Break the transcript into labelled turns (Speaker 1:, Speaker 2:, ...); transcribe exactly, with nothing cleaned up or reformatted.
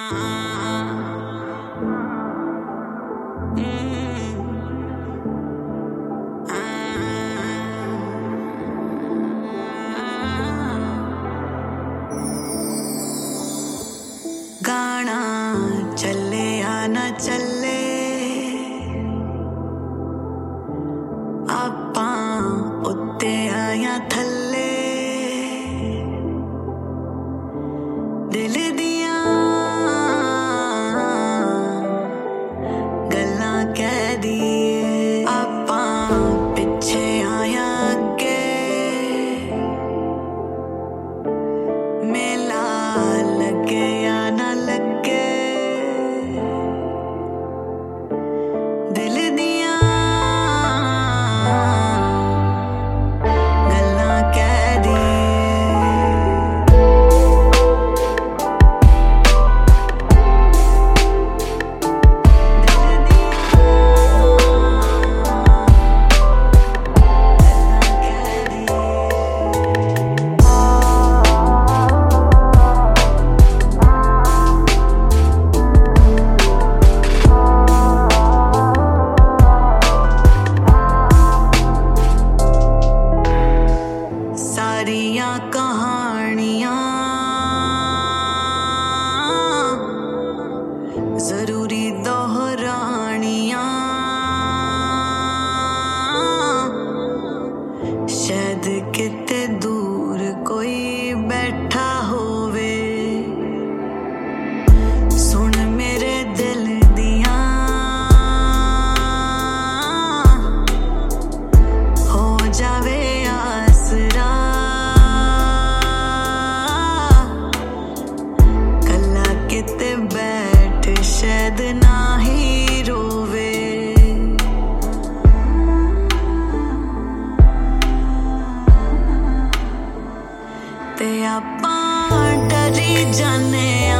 Speaker 1: गाना चले या ना चले आपां उत्ते आया थल्ले दिल दियां गल्लां कह दिए आपां पिछे आया अगे मेला लगे या ना लगे दिल दियां गल्लां कह दिए सारियां कहानियां जरूरी दोहरानियां शायद किते दूर कोई बैठा होवे सुन मेरे दिल दियां हो जावे आसरा किते बैठ शायद ना ही रोवे ते आपां डरी जाने